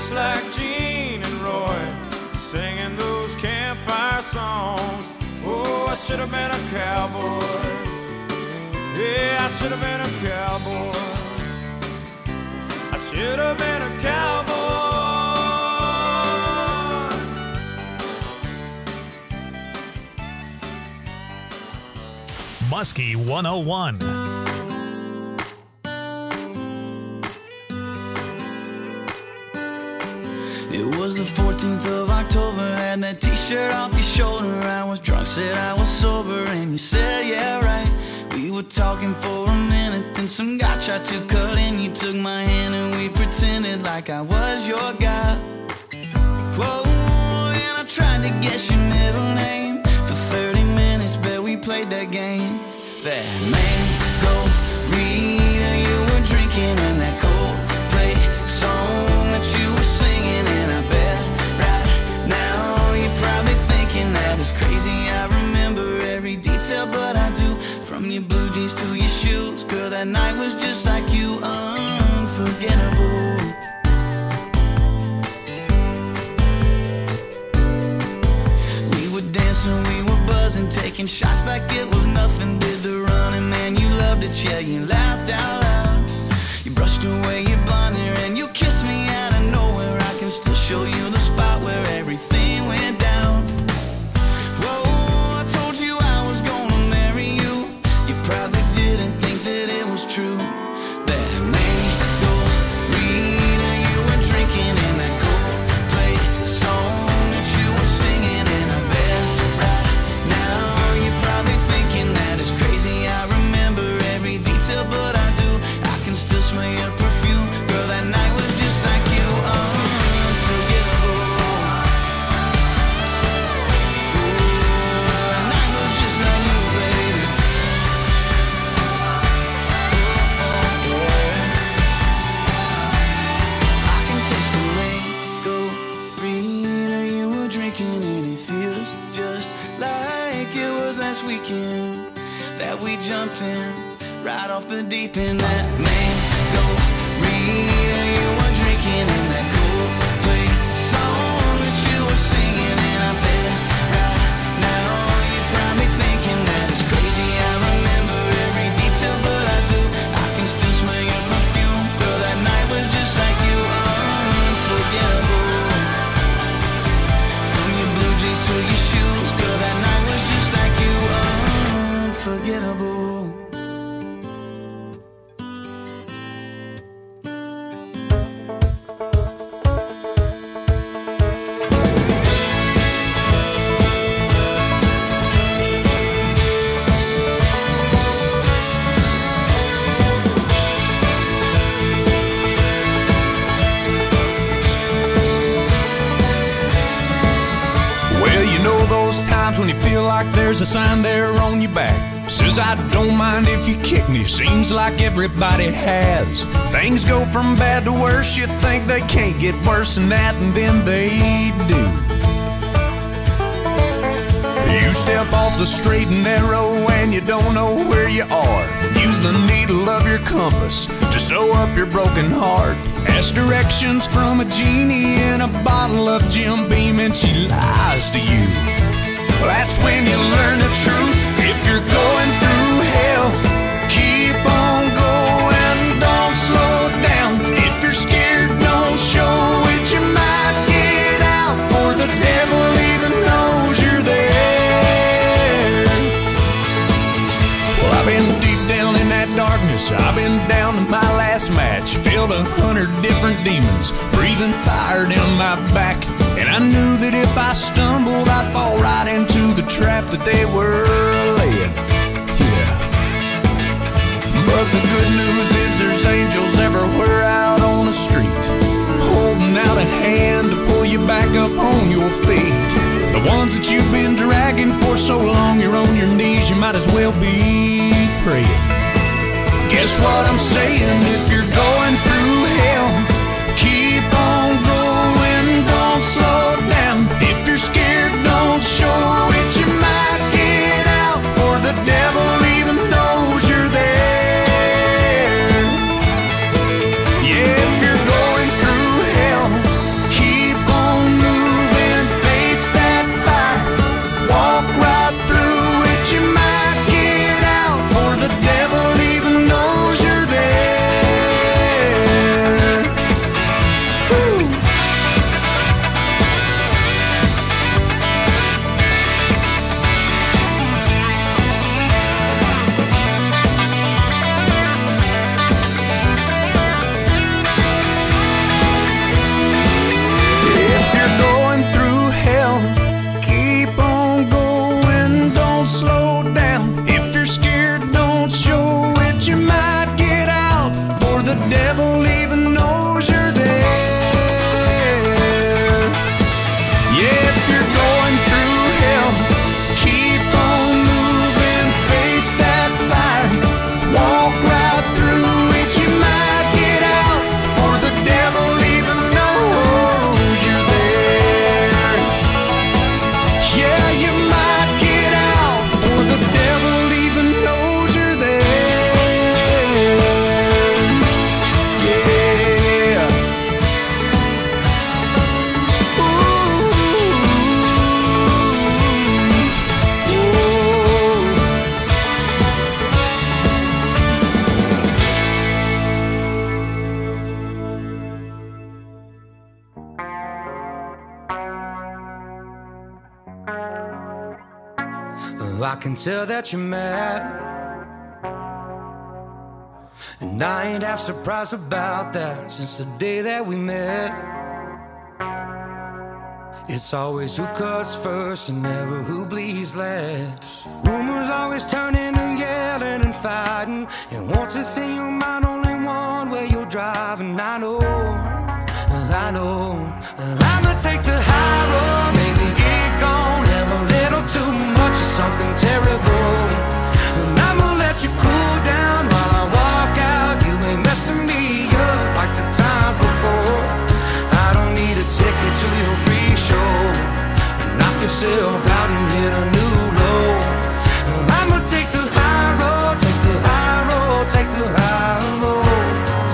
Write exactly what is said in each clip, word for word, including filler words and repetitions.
just like Gene and Roy, singing those campfire songs. Oh, I should have been a cowboy. Yeah, I should have been a cowboy. I should have been a cowboy. Muskie one oh one. It was the fourteenth of October, had that t-shirt off your shoulder. I was drunk, said I was sober, and you said, yeah, right. We were talking for a minute, then some guy tried to cut in. You took my hand and we pretended like I was your guy. Whoa, and I tried to guess your middle name. For thirty minutes, bet we played that game. That mango Rita you were drinking, and that Coldplay song that you were singing. And I bet right now you're probably thinking that it's crazy I remember every detail, but I do. From your blue jeans to your shoes, girl, that night was just like you, unforgettable. We were dancing, we were buzzing, taking shots like it was nothing. Did the running, man, you loved it, yeah, you laughed out loud. You brushed away your blonde hair and you kissed me out of nowhere. I can still show you the spot where everything went down. Whoa, I told you I was gonna marry you. You probably didn't think that it was true. That mango Rita you were drinking, and that Coldplay song that you were singing. And I bet right now you're probably thinking that it's crazy I remember every detail, but I do. I can still smell your perfume, girl, that night was just like you, unforgettable. Ooh, that night was just like you, baby. I can taste the mango Rita you were drinking, and it feels just like it was last weekend that we jumped in right off the deep end. That mango Rita you were drinking, and that Coldplay song that you were singing. And I bet right now you're probably thinking that it's crazy I remember every detail, but I do. I can still smell your perfume, girl, that night was just like you, unforgettable. From your blue jeans to your shoes, girl, that night was just like you, unforgettable. Well, you know those times when you feel like there's a sign there on your back says I don't mind if you kick me. Seems like everybody has. Things go from bad to worse. You think they can't get worse than that, and then they do. You step off the straight and narrow and you don't know where you are. Use the needle of your compass to sew up your broken heart. Ask directions from a genie in a bottle of Jim Beam, and she lies to you. Well, that's when you learn the truth. If you're going through hell, keep on going, don't slow down. If you're scared, don't show it. You might get out, for the devil even knows you're there. Well, I've been deep down in that darkness. I've been down to my last match. Filled a hundred different demons, breathing fire down my back. And I knew that if I stumbled, I'd fall right into the trap that they were laying. Yeah. But the good news is there's angels everywhere out on the street, holding out a hand to pull you back up on your feet. The ones that you've been dragging for so long, you're on your knees, you might as well be praying. Guess what I'm saying? If you're going through hell, keep on going, don't slow down. If you're scared, don't show it. You might get out, for the devil even knows you're there. Yeah, if you're going through hell, devil even knows you're there. Yeah, if you're going through hell, keep on moving, face that fire, walk right through it. You might get out, or the devil even knows you're there. Yeah, you might get out, or the devil even knows you're there. Yeah. Ooh. Oh, I can tell that you're mad, and I ain't half surprised about that. Since the day that we met, it's always who cuts first and never who bleeds last. Rumors always turn into yelling and fighting, and once it's in your mind, only one way you're driving. I know, I know, I'ma take the high road, maybe get gone, have a little too much of something terrible, and I'ma let you cool down while I walk out. You ain't messing me up like the times before. I don't need a ticket to your free show. Knock yourself out and hit a new low. I'ma take the high road, take the high road, take the high road.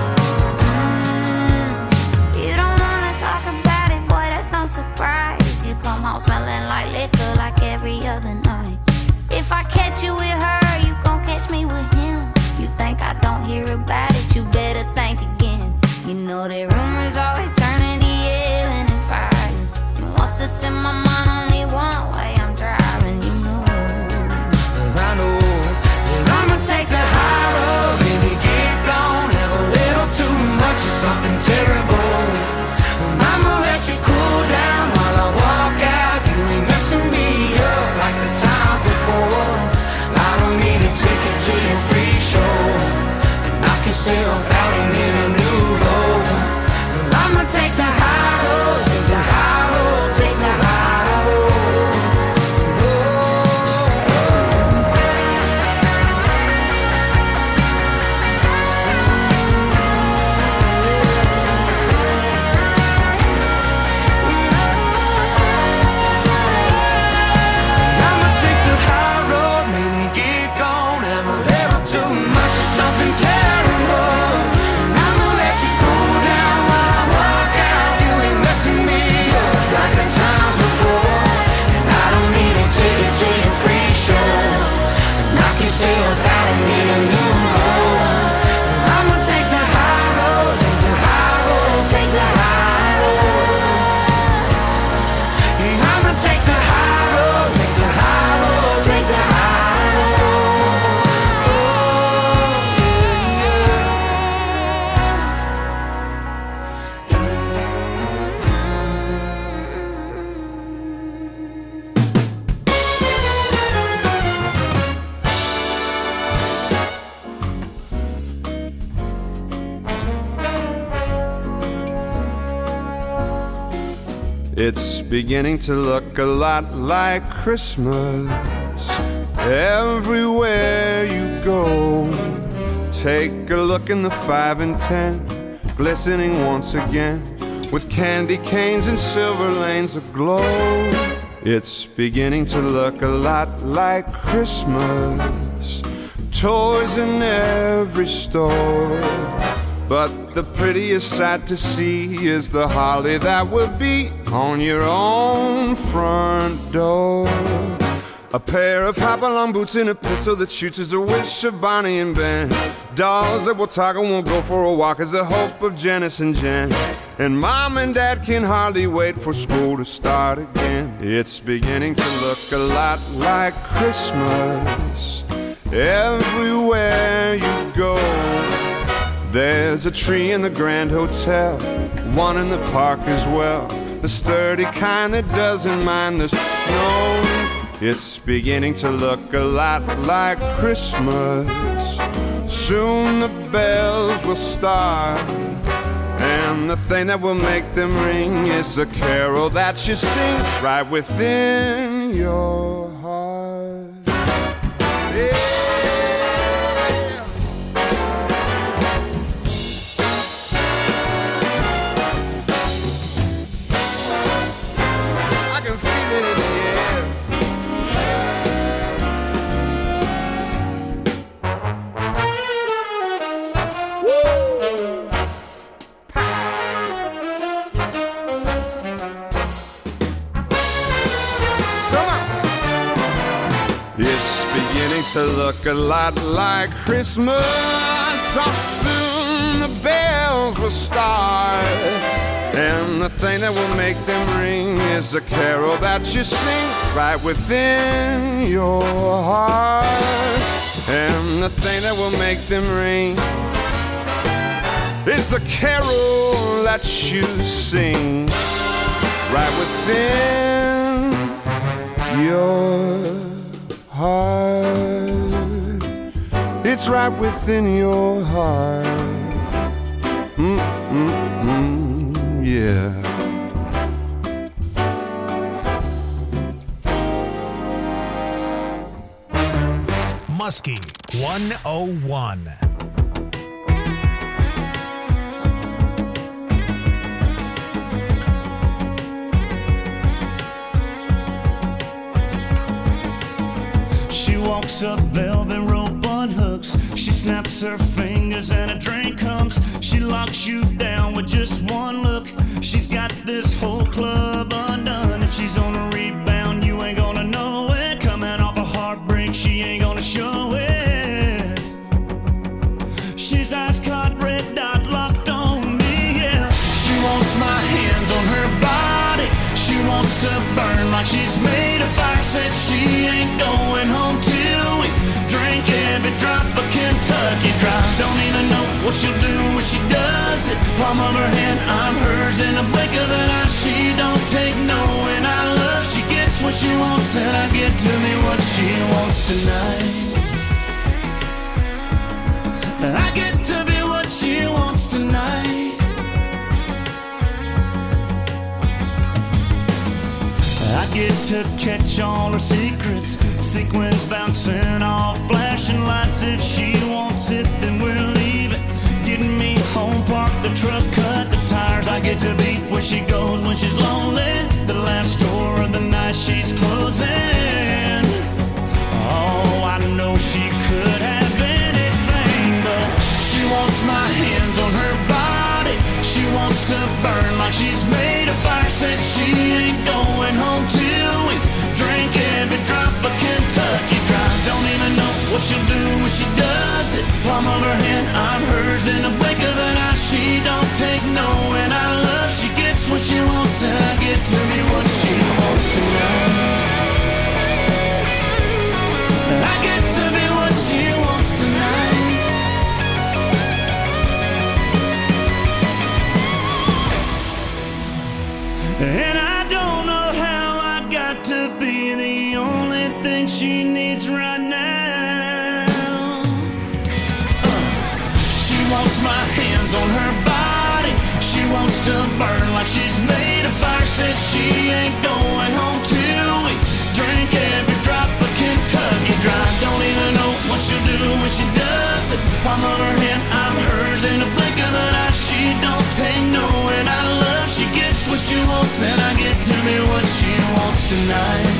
You don't wanna talk about it, boy, that's no surprise. You come home smelling like liquor like every other night. If I catch you with her, you gon' catch me with him. You think I don't hear about it, you better think again. You know that rumors always turn into yelling and fighting, and once it's in my mind, only one way I'm driving. You know, I know that I'ma take the high road, baby, get gone, have a little too much of something terrible, and I'ma let you cool down while I walk out. You ain't messing me up like the times before. I don't need a ticket to your free show, and knock yourself out and hit a new low. I'ma take the high road, take the high road, take the high road. I'ma take the high road, maybe get gone, have a little too much of something terrible. I'ma let you cool down while I walk out. You ain't messing me up like the times before, and I don't need a ticket to your free show. Knock yourself out and hit a new low. I'ma take the high road, take the high road, take the high road. Yeah, I'ma take the high road, take the high road, take the high road. Oh, It's beginning to look a lot like Christmas everywhere you go. Take a look in the five and ten, glistening once again with candy canes and silver lanes aglow. It's beginning to look a lot like Christmas, toys in every store. But the prettiest sight to see is the holly that will be on your own front door. A pair of hop-along boots and a pistol that shoots is a wish of Bonnie and Ben. Dolls that will talk and won't go for a walk is the hope of Janice and Jen. And Mom and Dad can hardly wait for school to start again. It's beginning to look a lot like Christmas everywhere you go. There's a tree in the Grand Hotel, one in the park as well, the sturdy kind that doesn't mind the snow. It's beginning to look a lot like Christmas, soon the bells will start. And the thing that will make them ring is the carol that you sing right within your heart. Yeah. I can feel it in the air. To look a lot like Christmas. So soon the bells will start, and the thing that will make them ring is the carol that you sing right within your heart. And the thing that will make them ring is the carol that you sing right within your heart. It's right within your heart. Mm, mm, mm, yeah. Muskie one oh one. She walks up velvet rope on hooks. She snaps her fingers and a drink comes. She locks you down with just one look. She's got this whole club undone. If she's on a rebound, you ain't gonna know it. Coming off a heartbreak, she ain't gonna show it. She's ice cold, red dot locked on me, yeah. She wants my hands on her body. She wants to burn like she's made of fire. Said she ain't going home till we drink every drop of Kentucky Dry. Don't even know what she'll do when she does it. Palm of her hand, I'm hers in a blink of an eye. She don't take no, and I love. She gets what she wants, and I get to me what she wants tonight. I get to be what she wants tonight. I get to catch all her secrets. Sequins bouncing off flashing lights. If she wants it, then we'll leave it. Getting me home, park the truck, cut the tires. I get to be where she goes when she's lonely. The last store of the night she's closing. Oh, I know she could have anything, but she wants my hands on her body. She wants to burn like she's made of fire. Said she ain't going home till we drink every drop of Kentucky Dry. Don't even know what she'll do when she does it. Palm of her hand, I'm hers in a blink of an eye. She don't take no, and I love. She gets what she wants, and I get to be what she wants tonight. I get to be what she wants tonight. And I don't know how I got to be the only thing she needs right now. uh. She wants my hands on her body. She wants to burn like she's made of fire. Said she ain't going home till we drink every drop of Kentucky Dry. Don't even know what she'll do when she does it. Palm of her hand, I'm hers in a blink of an eye. She don't take no, and I love. She gets what she wants, and I get to be what she wants tonight.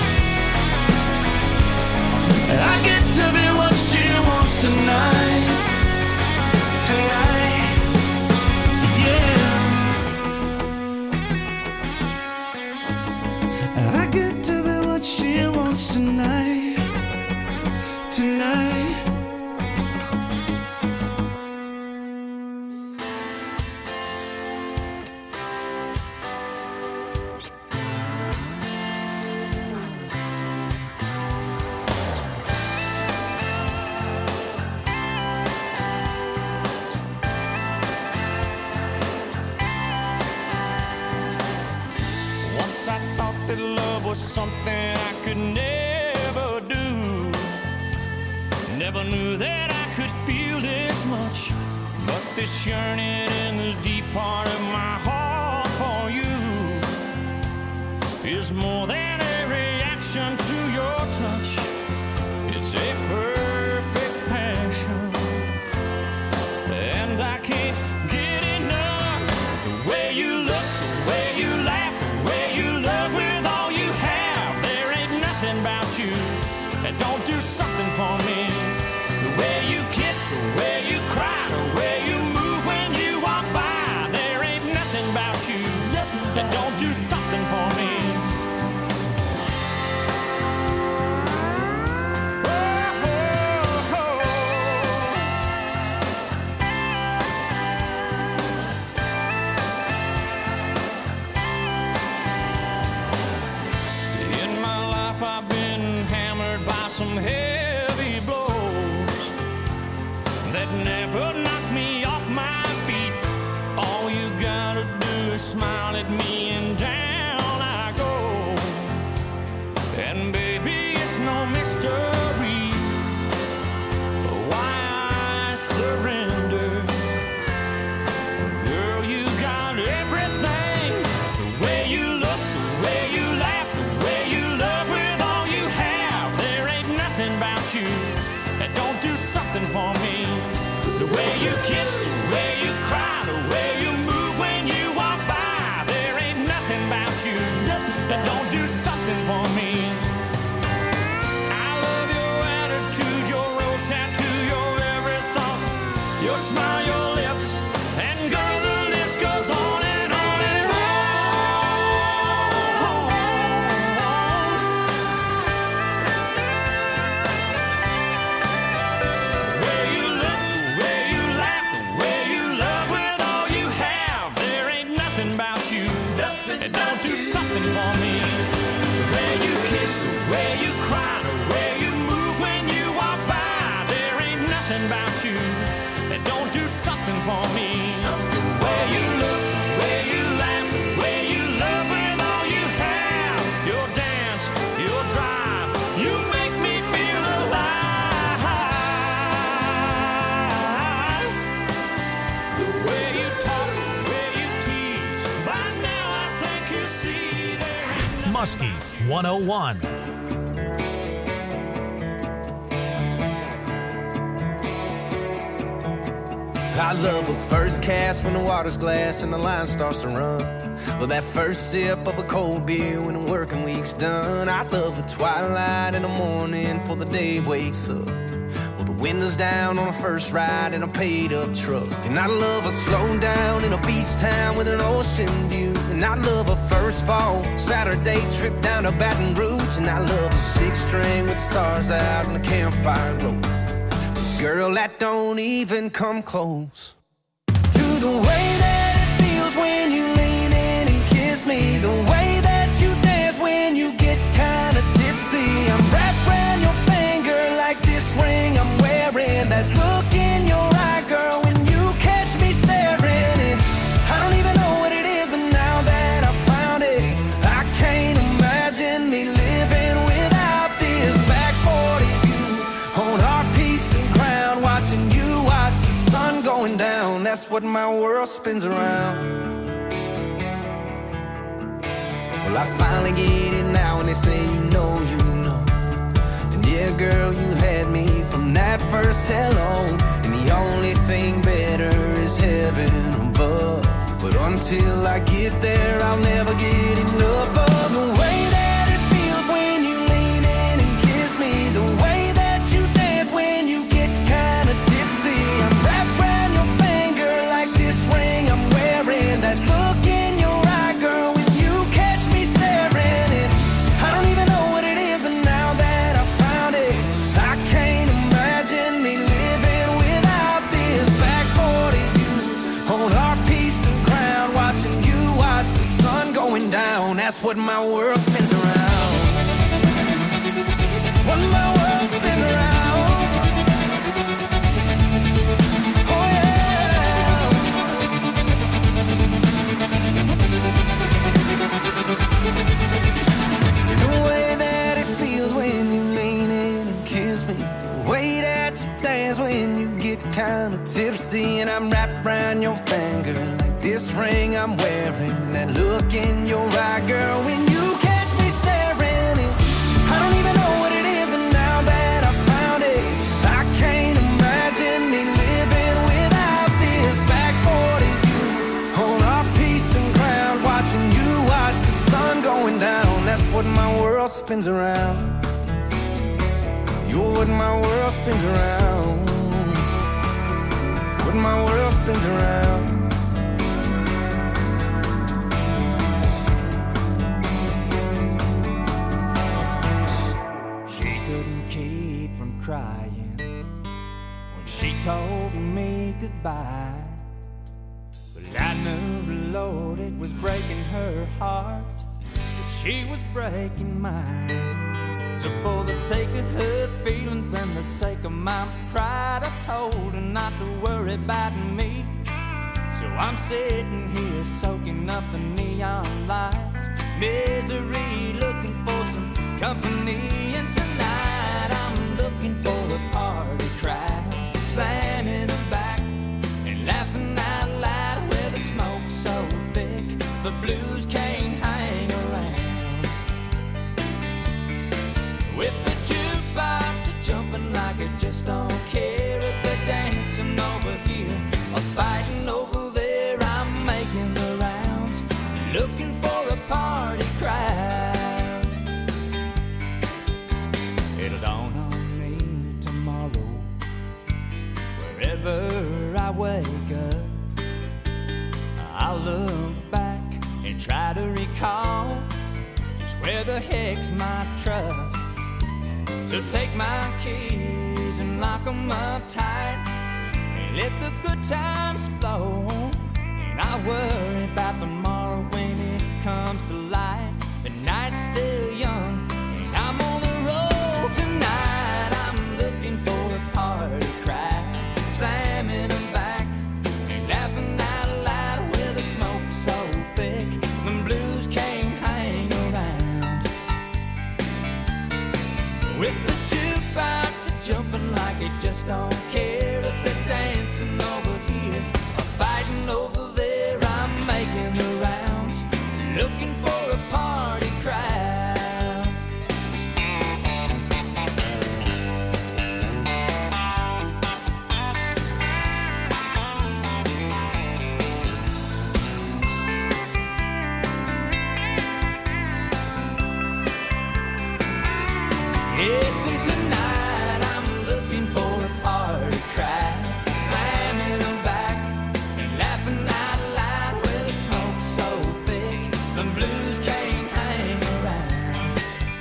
I get to be what she wants tonight. Tonight, yeah. I get to be what she wants tonight. Tonight. Something I could never do. Never knew that I could feel this much, but this yearning in the deep part of my heart for you is more than a reaction to your touch. It's a perfect passion, and I can't get enough. The way you look, the way you laugh, the way you love with all you have. There ain't nothing about you that don't do something for me. The way you kiss, the way you cry, the way you move when you walk by. There ain't nothing about you that don't do something for me. Some heavy blows that never knock me off my feet. All you gotta do is smile at me and down I go. And baby, it's no mystery why I surrender. Girl, you got everything. The way you look, the way you laugh, the way you love with all you have. There ain't nothing about you that don't do something for me. The way you kiss, the way you cry, the way you move when you walk by. There ain't nothing about you that don't do something for me. I love your attitude, your rose tattoo, your every thought, your smile, your lips, and girl, the list goes on and on and on. The way you look, the way you laugh, the way you love with all you have. There ain't nothing about you that don't do something for me. The way you kiss, the way you cry, the way you move when you walk by. There ain't nothing about you that don't do something for me. The way you look, the way you laugh, the way you love with all you have. Your dance, your drive, you make me feel alive. The way you talk, the way you tease, by now I think you see there ain't nothing. Muskie one oh one. I love a first cast when the water's glass and the line starts to run. Well, that first sip of a cold beer when the working week's done. I love a twilight in the morning before the day wakes up. Well, the windows down on a first ride in a paid-up truck. And I love a slow down in a beach town with an ocean view. And I love a first fall Saturday trip down to Baton Rouge. And I love a six-string with the stars out and the campfire glow. Girl, that don't even come close to the way that it feels when you lean in and kiss me. The way that you dance when you get kinda tipsy. I'm wrapped around your finger like this ring I'm wearing. That look in your eye, girl, when you catch me staring. And I don't even know what it is, but now that I found it, I can't imagine me living without this. Back forty view on our piece of ground, watching you watch the sun going down. That's what my world spins around. Well, I finally get it now when they say you know, you know. And yeah, girl, you had me from that first hello. And the only thing better is heaven above. But until I get there, I'll never get enough of the way that it feels when you lean in and kiss me. The way that you dance when you get kinda tipsy. I'm wrapped around your finger like this ring I'm wearing. That look in your eye, girl, when you catch me staring. And I don't even know what it is, but now that I found it, I can't imagine me living without this. Back forty view on our piece of ground, watching you watch the sun going down. That's what my world spins around. What my world spins around. Oh yeah. The way that it feels when you lean in and kiss me. The way that you dance when you get kind finger, like this ring I'm wearing, and that look in your eye, girl, when you catch me staring. And I don't even know what it is, but now that I found it, I can't imagine me living without this. Back forty, you on our peace and ground, watching you watch the sun going down. That's what my world spins around. You're what my world spins around. What my world spins around. She couldn't keep from crying when she told me goodbye. But I knew, Lord, it was breaking her heart, but she was breaking mine. So for the sake of her feelings and the sake of my pride, I told her not to worry about me. So I'm sitting here soaking up the neon lights, misery, looking for some company. And tonight I'm looking for a party crowd, slamming them back and laughing out loud. Where the smoke's so thick, the blues can't hang around. With the jukebox jumping like it just don't care. If they're dancing over here or fighting over there, I'm making the rounds, looking for a party crowd. It'll dawn on me tomorrow, wherever I wake up, I'll look back and try to recall just where the heck's my truck. So take my keys and lock them up tight, and let the good times flow. And I'll worry about tomorrow when it comes to light. The night's still young and I'm on the road. Tonight I'm looking for a party crowd, slamming them back and laughing out loud. Where the smoke's so thick, the blues can't hang around. With the jukebox jumping like it just don't care. If they're dancing over here or fighting over there, I'm making the rounds, looking for a party crowd. Yes, and tonight I'm looking for a party crowd, slamming them back and laughing out loud. Where the smoke's so thick, the blues can't hang around.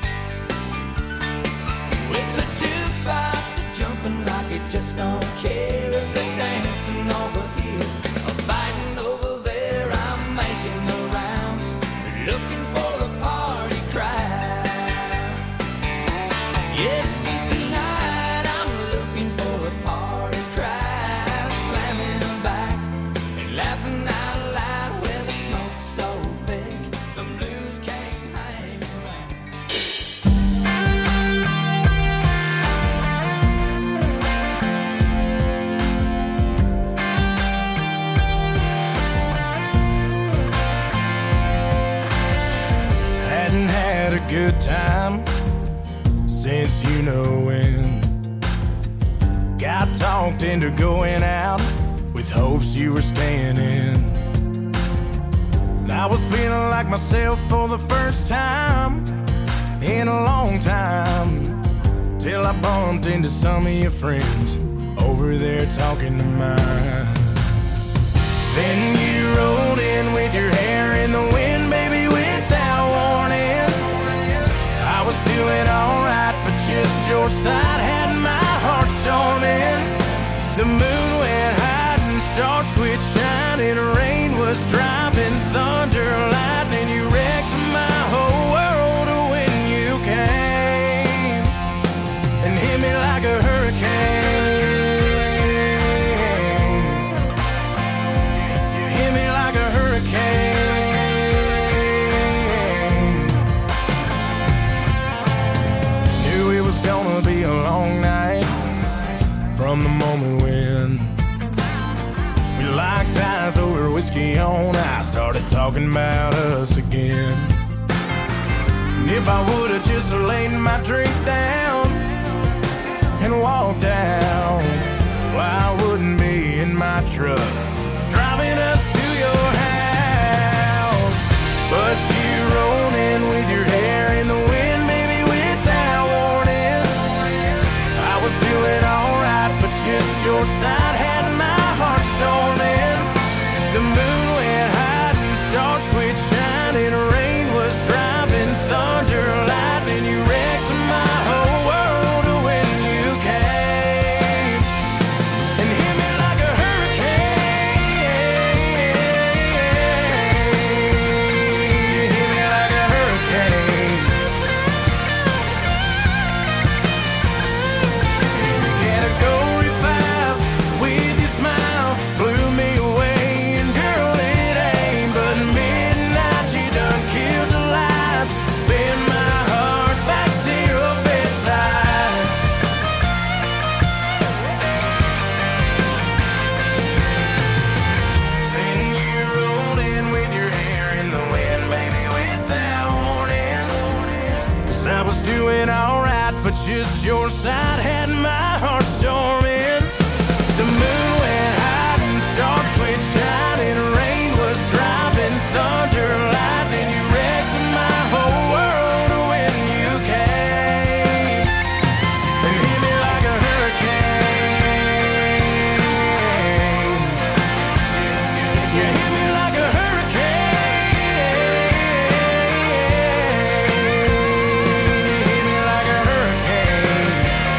With the jukebox jumping like it just don't care. If they're dancing over here or fighting over there, I'm making the rounds, looking for a party crowd. Yes, and tonight I'm looking for a party crowd, slamming them back and laughing out loud. Where the smoke's so thick, the blues can't hang around. Hadn't had a good time since you know when. Got talked into going out with hopes you were staying in. I was feeling like myself for the first time in a long time, till I bumped into some of your friends over there talking to mine. Then you rolled in with your hair in the wind, baby, without warning. I was doing alright, but just your side had my heart storming. The moon went hide and stars quit shining. Rain was dropping, thunder, lightning. You wrecked my whole world when you came and hit me like a hurricane. You hit whiskey on, I started talking about us again. And if I would've just laid my drink down and walked out, well, I wouldn't be in my truck driving us to your house. But you rolled in with your hair in the wind, baby, without warning. I was doing alright, but just your side had my heart storming. The moon went high and stars quit shining. Rain was driving, thunder, lightning. You wrecked my whole world when you came and hit me like a hurricane. You hit me like a hurricane. Category five with your smile blew me away. And girl, it ain't but midnight. You done killed the lights, bend my heart back to your bedside. Then you rolled in with your hair in the wind, baby, without warning. 'Cause I was doing alright, but just your side had my heart storming. The moon went high and stars quit shining. Rain was driving, thunder, lightning. You wrecked my whole world when you came and hit me like a hurricane. You hit me like a hurricane. You hit me like a hurricane.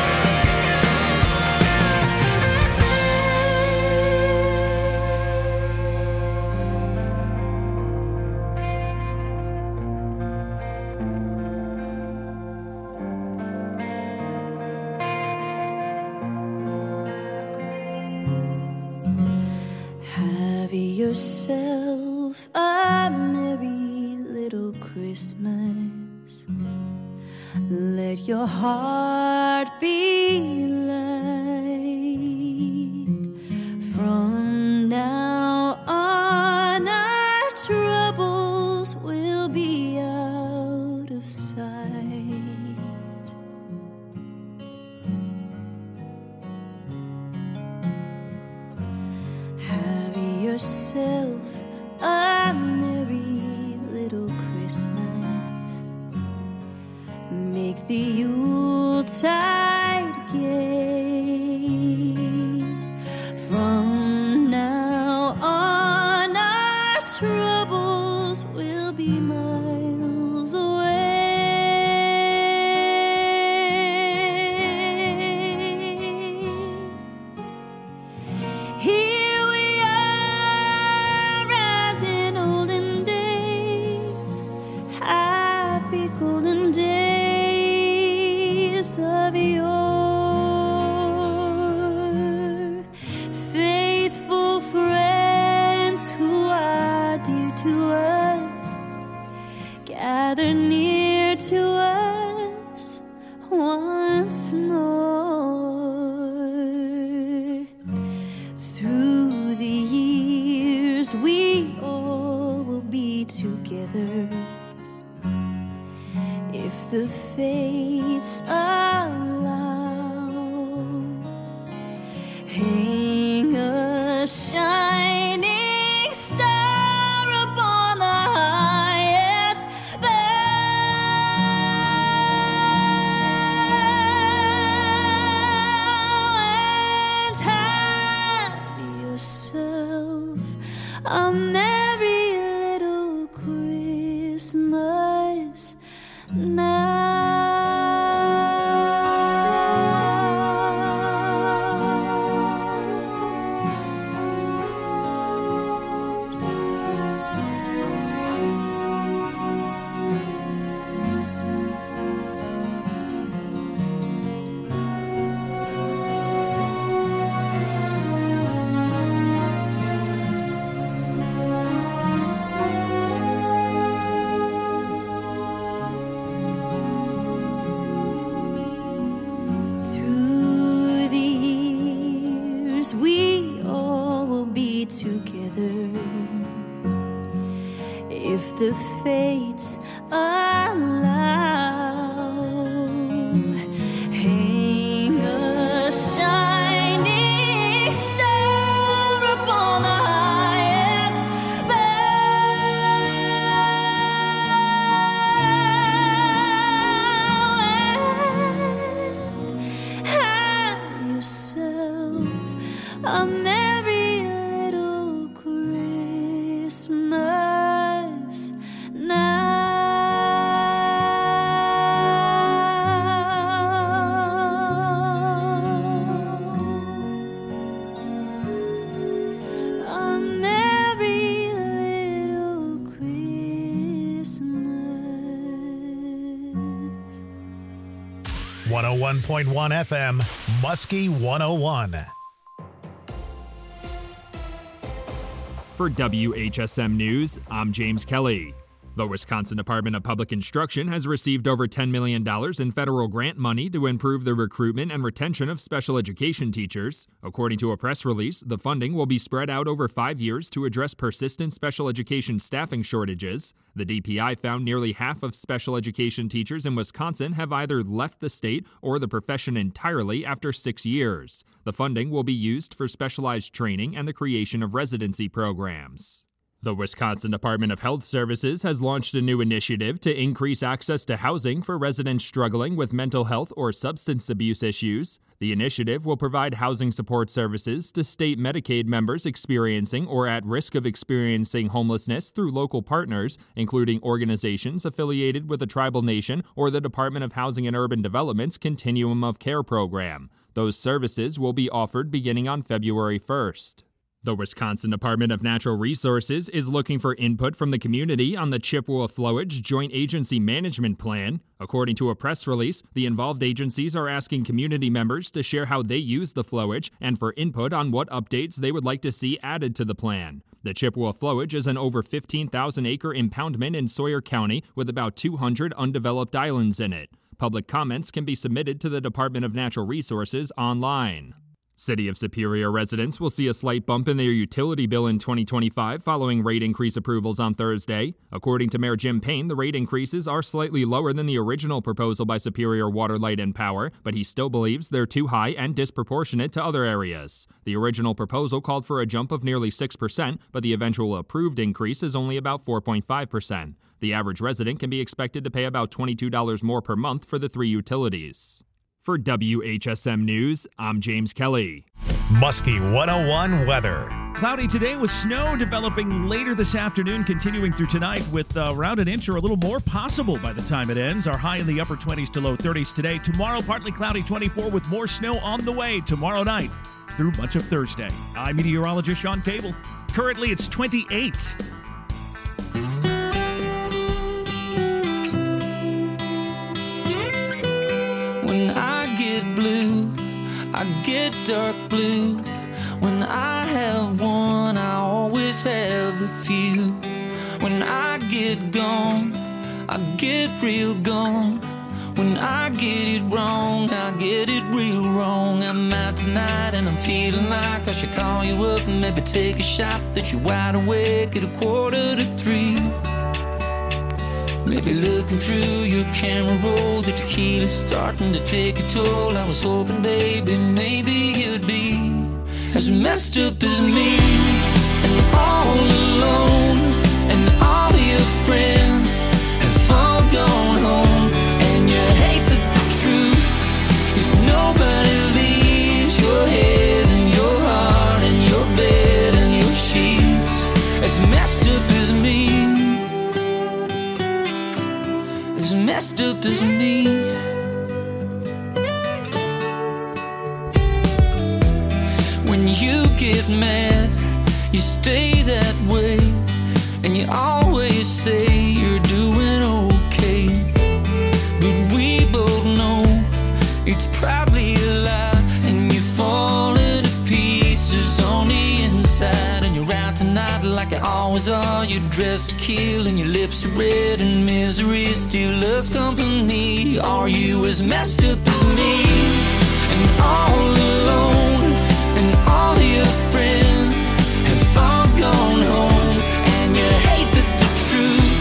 Have yourself a merry little Christmas. Let your heart be light. From now on, our troubles will be out of sight. Have yourself a merry little Christmas. Make the Yuletide gay. From now on, our troubles will be miles away. Here we are as in olden days, happy golden days of yore. Faithful friends who are dear to us, gather near to us once more. Through the years, we all will be together if the fates allow. Hang a shining star upon the highest bough, and have yourself a merry little Christmas now. if the fates allow. Hang a shining star upon the highest bough, and have yourself a merry little Christmas now. A merry little Christmas. one oh one point one F M, Muskie one oh one. For W H S M News, I'm James Kelly. The Wisconsin Department of Public Instruction has received over ten million dollars in federal grant money to improve the recruitment and retention of special education teachers. According to a press release, the funding will be spread out over five years to address persistent special education staffing shortages. The D P I found nearly half of special education teachers in Wisconsin have either left the state or the profession entirely after six years. The funding will be used for specialized training and the creation of residency programs. The Wisconsin Department of Health Services has launched a new initiative to increase access to housing for residents struggling with mental health or substance abuse issues. The initiative will provide housing support services to state Medicaid members experiencing or at risk of experiencing homelessness through local partners, including organizations affiliated with a tribal nation or the Department of Housing and Urban Development's Continuum of Care program. Those services will be offered beginning on February first. The Wisconsin Department of Natural Resources is looking for input from the community on the Chippewa Flowage Joint Agency Management Plan. According to a press release, the involved agencies are asking community members to share how they use the flowage and for input on what updates they would like to see added to the plan. The Chippewa Flowage is an over fifteen thousand acre impoundment in Sawyer County with about two hundred undeveloped islands in it. Public comments can be submitted to the Department of Natural Resources online. City of Superior residents will see a slight bump in their utility bill in twenty twenty-five following rate increase approvals on Thursday. According to Mayor Jim Payne, the rate increases are slightly lower than the original proposal by Superior Water, Light and Power, but he still believes they're too high and disproportionate to other areas. The original proposal called for a jump of nearly six percent, but the eventual approved increase is only about four point five percent. The average resident can be expected to pay about twenty-two dollars more per month for the three utilities. For W H S M News, I'm James Kelly. Muskie one oh one weather. Cloudy today with snow developing later this afternoon, continuing through tonight with uh, around an inch or a little more possible by the time it ends. Our high in the upper twenties to low thirties today. Tomorrow, partly cloudy, twenty-four with more snow on the way tomorrow night through much of Thursday. I'm meteorologist Sean Cable. Currently, it's twenty-eight. When I get blue, I get dark blue. When I have one, I always have the few. When I get gone, I get real gone. When I get it wrong, I get it real wrong. I'm out tonight and I'm feeling like I should call you up and maybe take a shot that you're wide awake at a quarter to three. Maybe looking through your camera roll, the tequila's starting to take a toll. I was hoping, baby, maybe you'd be as messed up as me, and all alone, and all your friends have all gone home, and you hate that the truth is nobody leaves your head and your heart and your bed and your sheets as messed up as me. As messed up as me. When you get mad, you stay that way, and you always say you're doing okay. But we both know it's probably a lie, and you're falling to pieces on the inside, and you're out tonight like you always are. You're dressed to kill and your lips are red, and misery still loves company. Are you as messed up as me? And all alone, and all your friends have all gone home, and you hate that the truth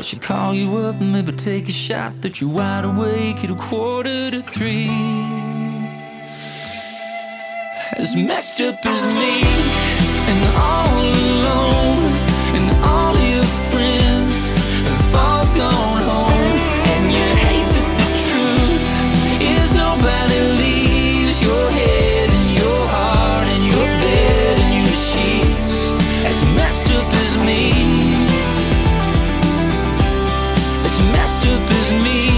should call you up and maybe take a shot that you're wide awake at a quarter to three. As messed up as me, and all alone, and all your friends have all gone home, and you hate that the truth is nobody leaves your head and your heart and your bed and your sheets. As messed up as me, as messed up as me.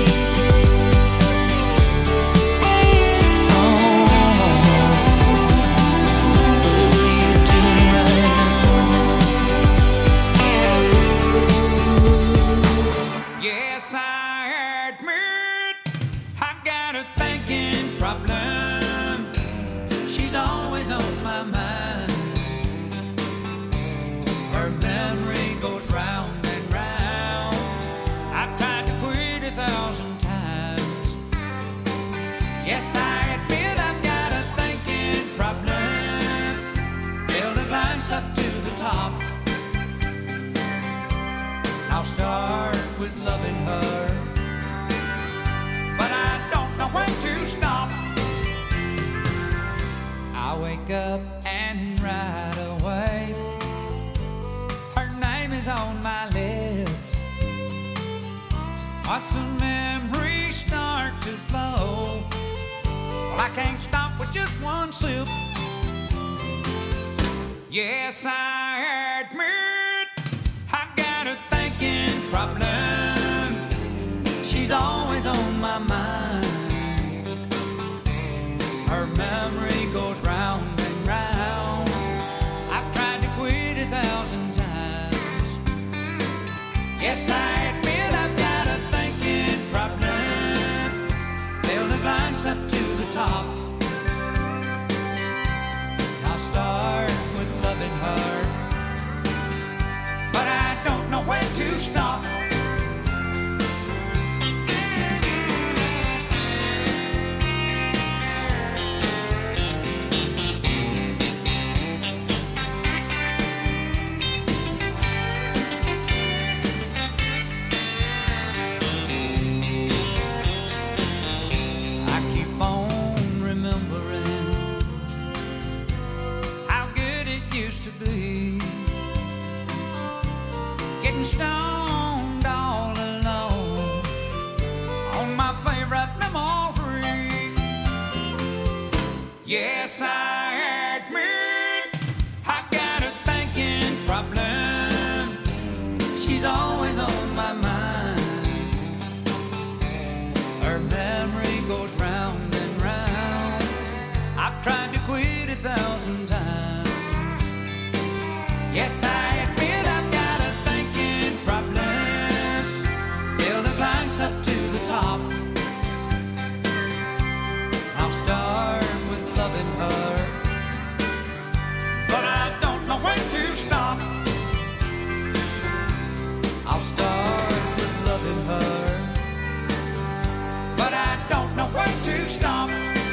I'll start with loving her, but I don't know when to stop. I wake up and right away her name is on my lips. Watch the memories start to flow. Well, I can't stop with just one sip. Yes, I admit problem. She's always on my mind. Her memory goes round and round. I've tried to quit a thousand times. Yes, I admit I've got a thinking problem. Fill the glass up to the top. I'll start with loving her, but I don't know when to stop. I keep on remembering how good it used to be, getting stoned all alone on my favorite memory. Yes, I admit I've got a thinking problem. She's always on my mind. Her memory goes round and round. I've tried to quit a thousand times. Yes, I admit I've got a thinking problem. Fill the glass up to the top. I'll start with loving her, but I don't know when to stop. I'll start with loving her, but I don't know when to stop.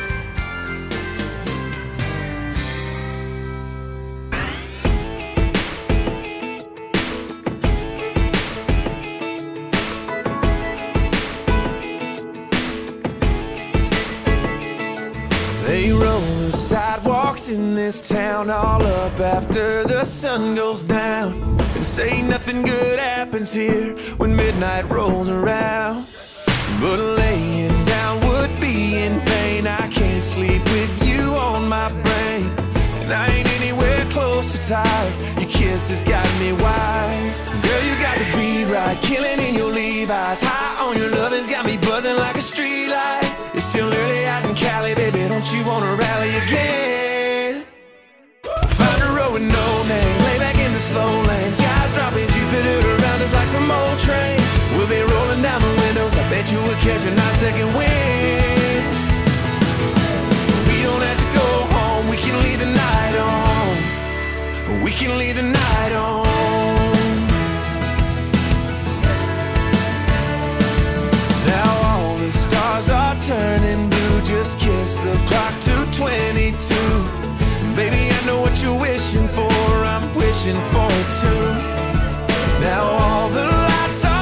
They roll the sidewalks in this town all up after the sun goes down, and say nothing good happens here when midnight rolls around. But laying down would be in vain. I can't sleep with you on my brain, and I ain't anywhere close to tired. Your kiss has got me wired. Girl, you got the beat right, killing in your Levi's. High on your love has got me buzzing like a street light. It's still early out in Cali, baby, don't you wanna rally again? Find a road with no name, lay back in the slow lane. Skies dropping, Jupiter around us like some old train. We'll be rolling down the windows, I bet you we'll catch a nice second wind. We don't have to go home, we can leave the night on. We can leave the night on. Now all the stars are turning blue. Just kiss the clock to twenty-two. Baby, I know what you're wishing for, I'm wishing for it too. Now all the lights are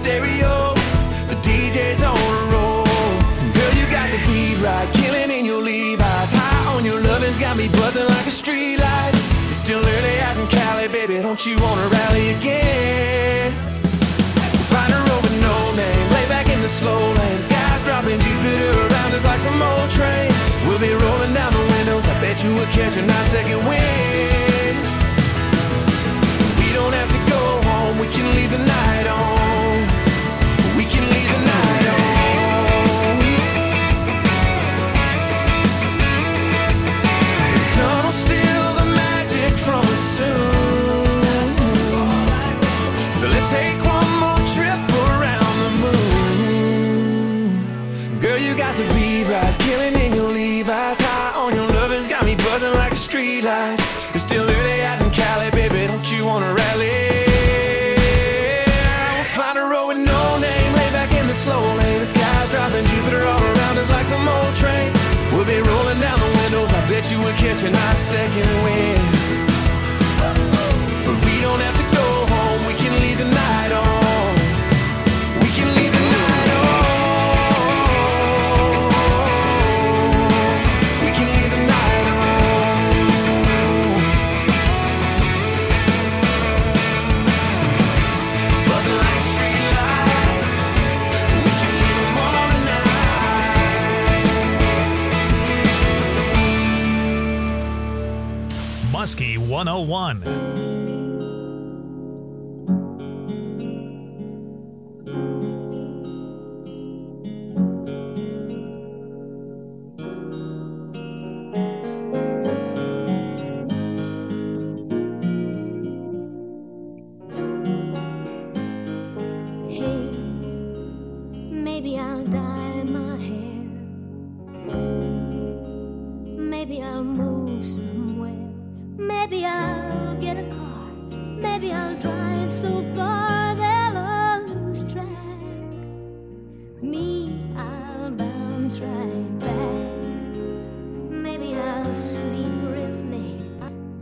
stereo, the D J's on a roll. Girl, you got the beat right, killing in your Levi's. High on your lovin's got me buzzing like a street light. It's still early out in Cali, baby, don't you wanna rally again? Find a road with no name, lay back in the slow lane. Skies dropping, Jupiter around us like some old train. We'll be rolling down the windows, I bet you we'll catch a nice second wind. We don't have to go home, we can leave the night on. We can leave the night on. The sun will steal the magic from us soon. So let's take one more trip around the moon. Girl, you got the beat right, killing in your Levi's. High on your lovin's got me buzzing like a street light. It's still early out in Cali, baby, don't you wanna rally? We'll find a road with no name, lay back in the slow lane. The sky's dropping, Jupiter all around us like some old train. We'll be rolling down the windows, I bet you we'll catch a nice second wind. But we don't have to go home, we can leave the night on. We can leave the night on. We can leave the night on. Buzzing like a street light. We can leave them all tonight. Muskie one oh one. Hey, maybe I'll dye my hair. Maybe I'll move somewhere. Maybe I'll get a car. Maybe I'll drive so far they'll all lose track. Me, I'll bounce right back. Maybe I'll sleep real late.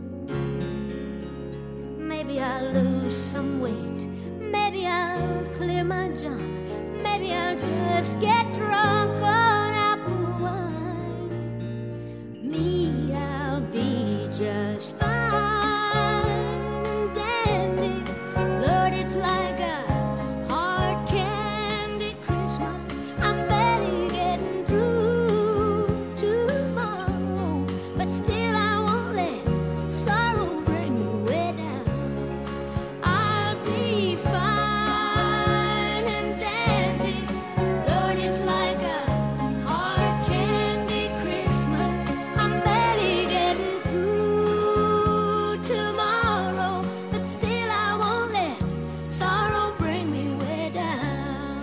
Maybe I'll lose some weight. Maybe I'll clear my junk. Maybe I'll just get drunk on apple wine. Me, I'll be just fine and dandy. Lord, it's like a hard candy Christmas. I'm barely getting through tomorrow, but still I won't let sorrow bring me way down. I'll be fine and dandy. Lord, it's like a hard candy Christmas. I'm barely getting through tomorrow, but still I won't let sorrow bring me way down.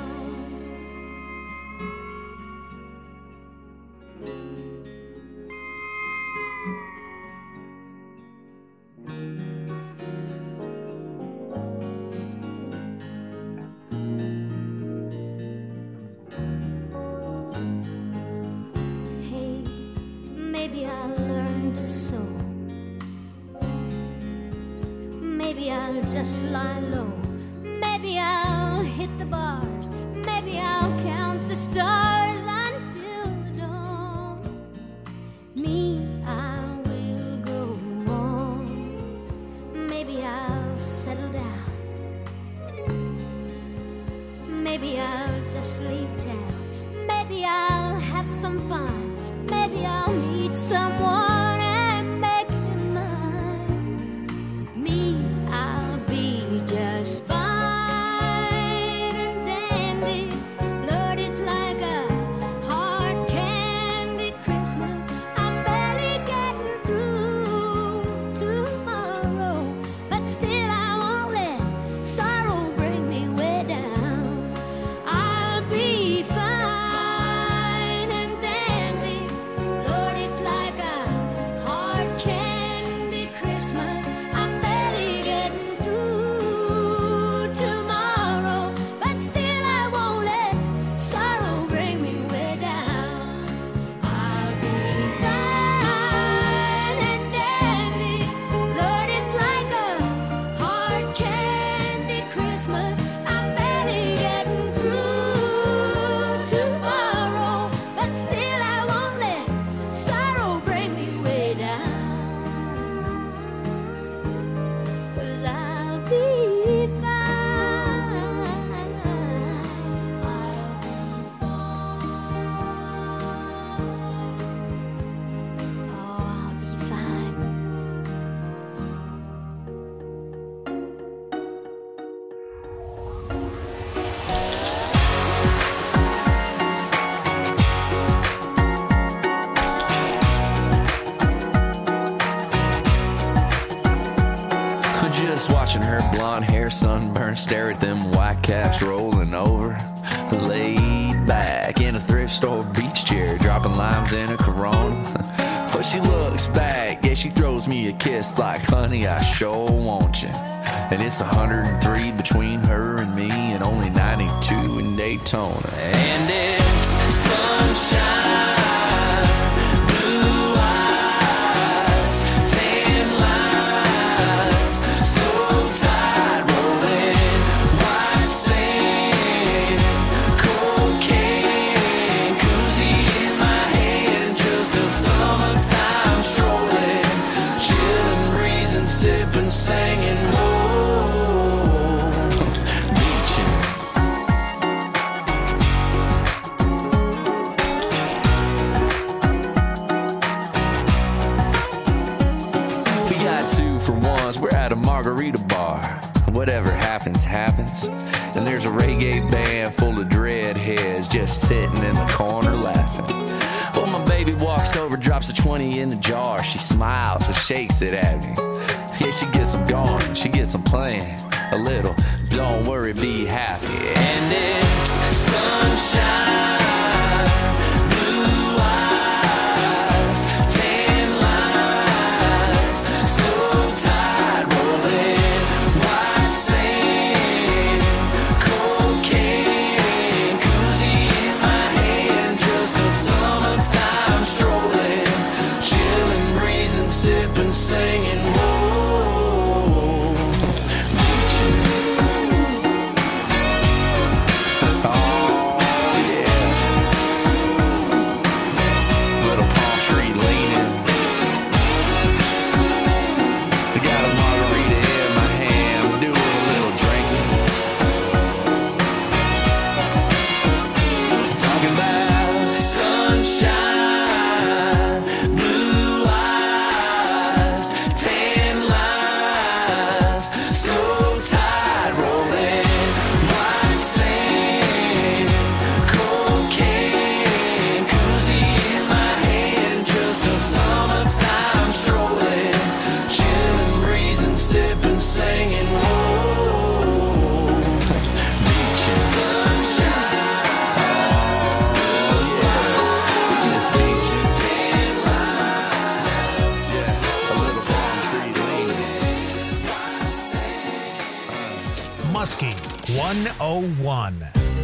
Hey, maybe I'll learn to sew. Maybe I'll just lie low. Maybe I'll hit the bars. Maybe I'll count the stars until the dawn. Me, I will go on. Maybe I'll settle down. Maybe I'll just leave town. Maybe I'll have some fun. Maybe I'll meet someone and make him mine. Me, I'll be just fine and dandy. Lord, it's like a hard candy Christmas. I'm barely getting through tomorrow, but still I won't let sorrow bring me way down. I'll be fine and dandy. Lord, it's like a stare at them white caps rolling over. Laid back in a thrift store beach chair, dropping limes in a Corona. But she looks back, yeah, she throws me a kiss like, honey, I sure want you. And it's one hundred three between her and me, and only ninety-two in Daytona. And it's sunshine. Singing, oh, beaching. We got two for ones, we're at a margarita bar. Whatever happens, happens. And there's a reggae band full of dreadheads just sitting in the corner laughing. Well, my baby walks over, drops a twenty in the jar. She smiles and shakes it at me. Yeah, she gets them going, she gets them playing a little. Don't worry, be happy. And it's sunshine, blue eyes, tan lines, slow tide rolling, white sand, cocaine, koozie in my hand, just a summertime strolling, chilling, breezing, sipping, singing. Muskie one oh one.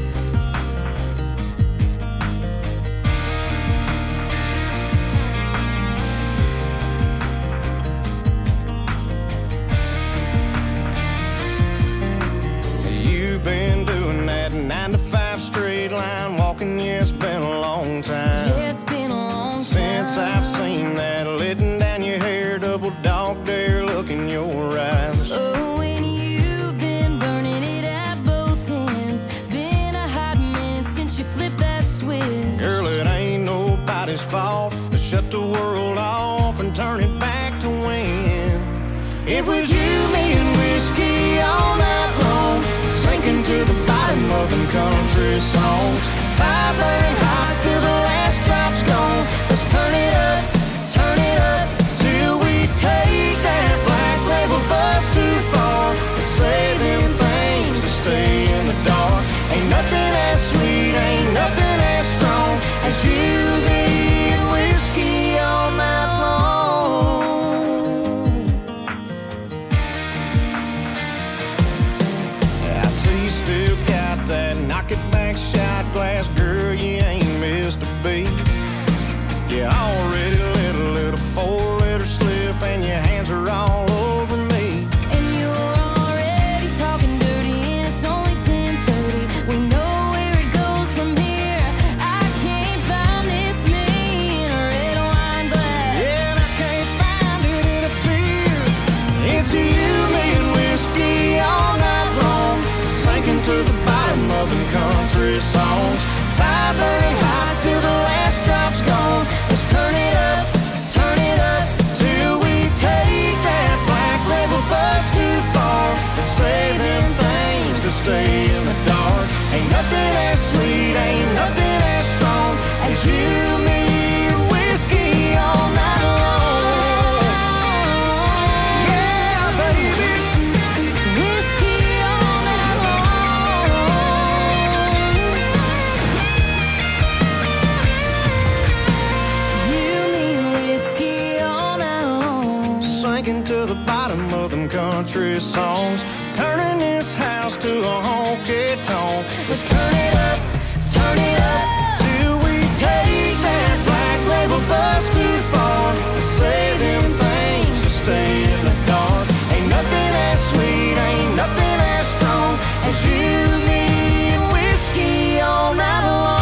You've been doing that nine to five straight line walking, yeah, it's been a long time. Yeah, it's been a long time since I've seen that letting down your hair, double dog dare look in your eyes. Oh, and you've been burning it at both ends. Been a hot minute since you flipped that switch. Girl, it ain't nobody's fault to shut the world off and turn it back to when it was you, me, and whiskey all night long, sinking to the bottom of them country songs. Fire burning hot till the last drop's gone. Let's turn it up, turn it up, till we take that black label bus too far. Let's say them things to stay in the dark. Ain't nothing as sweet, ain't nothing as strong as you, me, and whiskey all night long. I see you still got that knock it back shot glass, girl, you ain't missed a beat. You already let a little four-letter slip and your hands are all over me. And you're already talking dirty and it's only ten thirty. We know where it goes from here. I can't find this me in a red wine glass. Yeah, and I can't find it in a beer. It's you, me, and whiskey all night long, sinking to the bottom of them country songs. Fire burning hot till the last drop's gone. Let's turn it up, turn it up, till we take that black label bus too far. Let's say them things to stay in the dark. Ain't nothing as sweet, ain't nothing as strong as you, me, and whiskey all night long. Yeah, baby. Whiskey all night country songs, turning this house to a honky tonk. Let's turn it up, turn it up, till we take that black label bus too far. Say them things to stay in the dark. Ain't nothing as sweet, ain't nothing as strong as you, me, and whiskey all night long.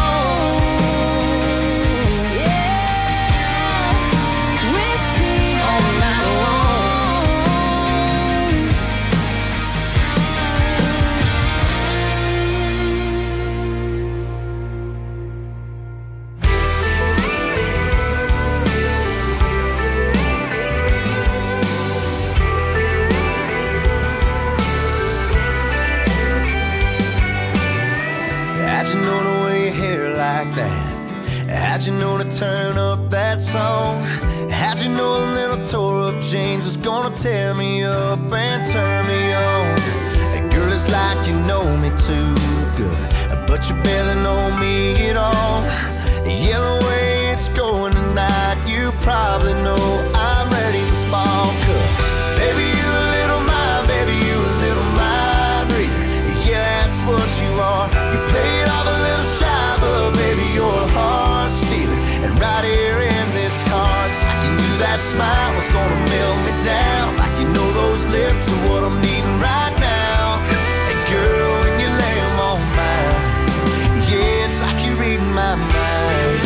How'd you know to turn up that song? How'd you know a little tore up jeans was gonna tear me up and turn me on? Hey, girl, it's like you know me too good, but you barely know me at all. Yeah, the way it's going tonight, you probably know I'm ready to fall. 'Cause baby, you a little mind, baby, you a little mind reader. Yeah, that's what you are. You play it off a little shy, but baby, you're a heart stealer. And right here in this car, it's like you knew that smile was gonna melt me down. Like you know those lips are what I'm needing right now. Hey girl, when you lay them on mine, yeah, it's like you're reading my mind.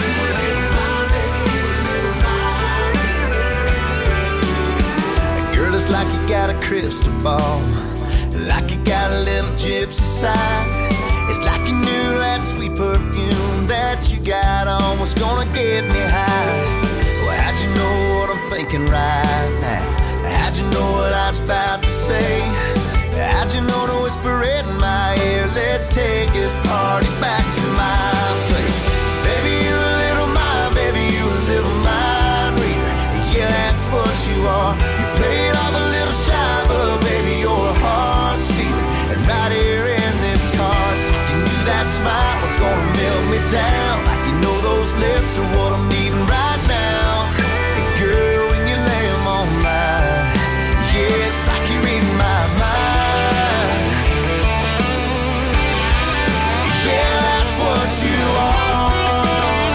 Hey girl, it's like you got a crystal ball, like you got a little gypsy side. It's like you knew that sweet perfume that you got on was gonna get me high. Well, how'd you know what I'm thinking right now? How'd you know what I was about to say? How'd you know to whisper it in my ear? Let's take this party back to my place. Baby, you a little mind, baby, you a little mind reader. Yeah, that's what you are. You play it off a little shy, but baby, you're a heart stealer. And right here in this car, that smile was gonna melt me down. Like you know those lips are what I'm needing right now. And girl, when you lay them on mine, yeah, it's like you're reading my mind. Yeah, that's what you are.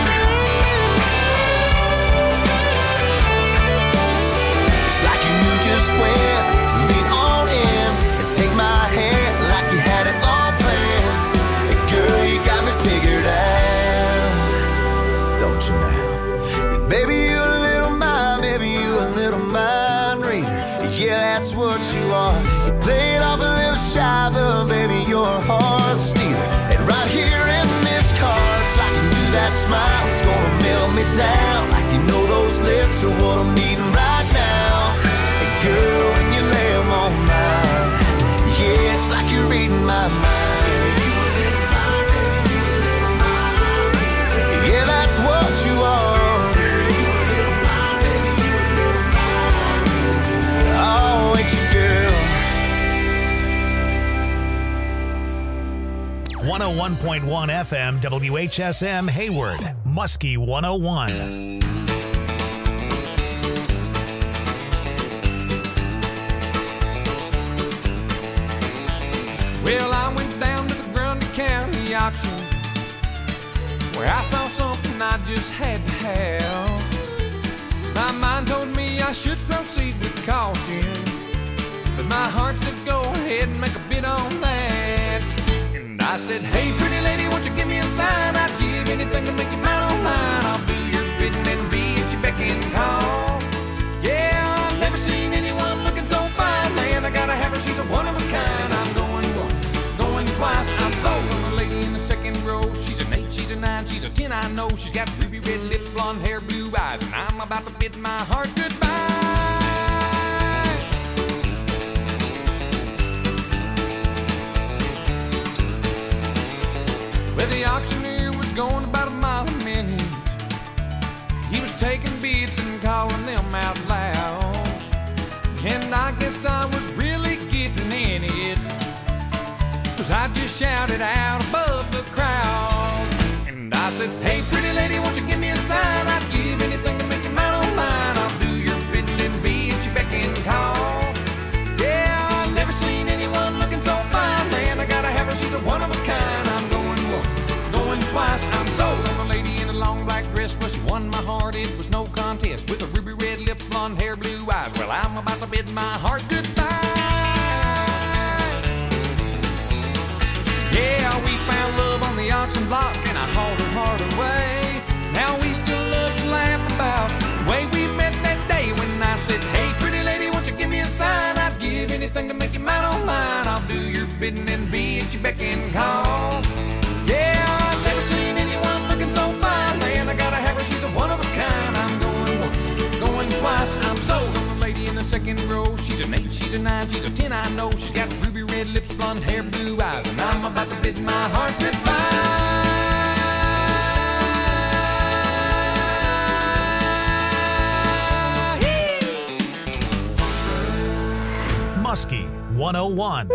It's like you knew just when to lean on in and take my hand like you had it all planned. Girl, you got me figured out, don't you now? Baby, you a little mind, baby, you a little mind reader. Yeah, that's what you are. You play it off a little shy, but baby, you're a heart stealer. And right here in this car, it's like you knew that smile was gonna melt me down. Like you know those lips are what I'm needing right now. And girl, when you lay them on mine, yeah, it's like you're reading my mind. Yeah, that's what you are. Oh, ain't you, girl? one oh one point one F M W H S M Hayward, Muskie one oh one. Well, I went down to the Grundy County auction, where I saw something I just had to have. My mind told me I should proceed with caution, but my heart said go ahead and make a bid on that. And I said, hey pretty lady, won't you give me a sign? I'd give anything to make you mine on mine. I'll do your bidding and be at your beck and call. Yeah, I've never seen anyone looking so fine. Man, I gotta have her, she's a one of a kind. I'm going once, going twice, I'm sold on the lady in the second row. She's an eight, she's a nine, she's a ten, I know. She's got ruby red lips, blonde hair, blue eyes, and I'm about to bid my heart goodbye. Well, the auctioneer was going about a mile a minute. He was taking bids and calling them out loud, and I guess I was really getting in it, 'cause I just shouted out above the crowd. And I said, hey pretty lady, won't you give me a sign? I'd give anything to make you mine on mine. I'll do your bidding and be at your beck and call. Yeah, my heart goodbye. Yeah, we found love on the auction block, and I hauled her heart away. Now we still love to laugh about the way we met that day when I said, hey, pretty lady, won't you give me a sign? I'd give anything to make you mine, oh mine. I'll do your bidding and be at your beck and call. Yeah, I've never seen anyone looking so fine. Man, I gotta have her, she's a one of a kind. I'm going once, going twice. I'm sold on the lady in the second row. She's an eight, she's a nine, she's a ten, I know. She's got ruby red lips, blonde hair, blue eyes, and I'm about to bid my heart goodbye. Muskie one oh one.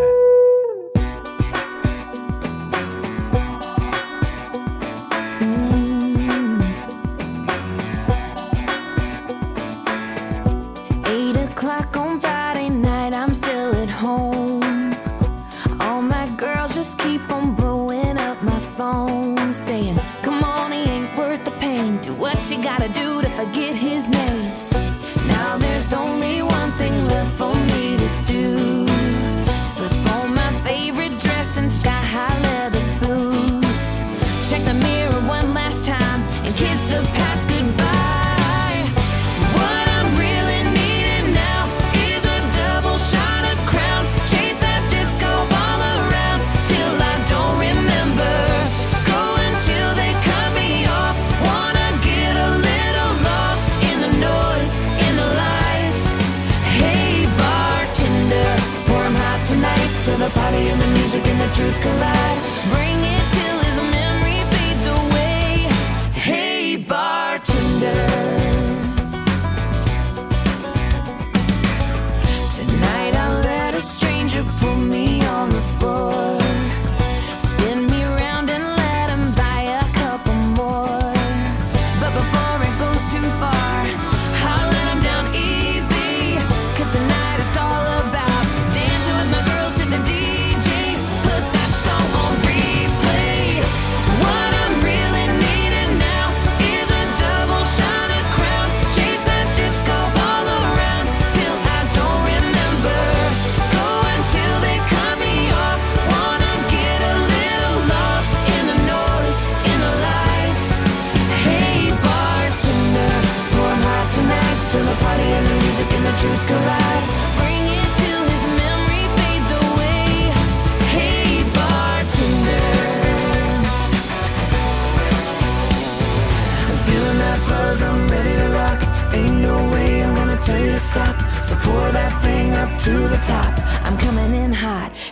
Eight o'clock on Friday night, I'm still at home. All my girls just keep on blowing up my phone, saying, come on, he ain't worth the pain. Do what you gotta do to forget his name. Now there's only one thing left for me to do. Slip on my favorite dress and sky-high leather boots. Check the mirror one last time and kiss the past goodbye. What I'm really needing now is a double shot of Crown. Chase that disco ball around till I don't remember. Go until they cut me off. Wanna get a little lost in the noise, in the lights. Hey bartender, pour 'em hot tonight till the party and the music and the truth collide. Bring it till his memory fades away. Hey bartender, tonight I'll let a stranger put me on the floor. Spin me around and let him buy a couple more. But before it goes too far, I'll let him down easy. Cause tonight it's all about dancing with my girls to the D J. Put that song on replay. What I'm really needing now is a double shot of Crown. Chase that disco ball around till I don't remember. Go until they cut me off. Wanna get a little lost in the noise, in the lights. Hey bartender, pour 'em hot tonight till the party and the music and the truth collide. Bring it till his memory fades away. Hey bartender, I'm feeling that buzz, I'm ready to rock. Ain't no way I'm gonna tell you to stop. So pour that thing up to the top. I'm coming in hot.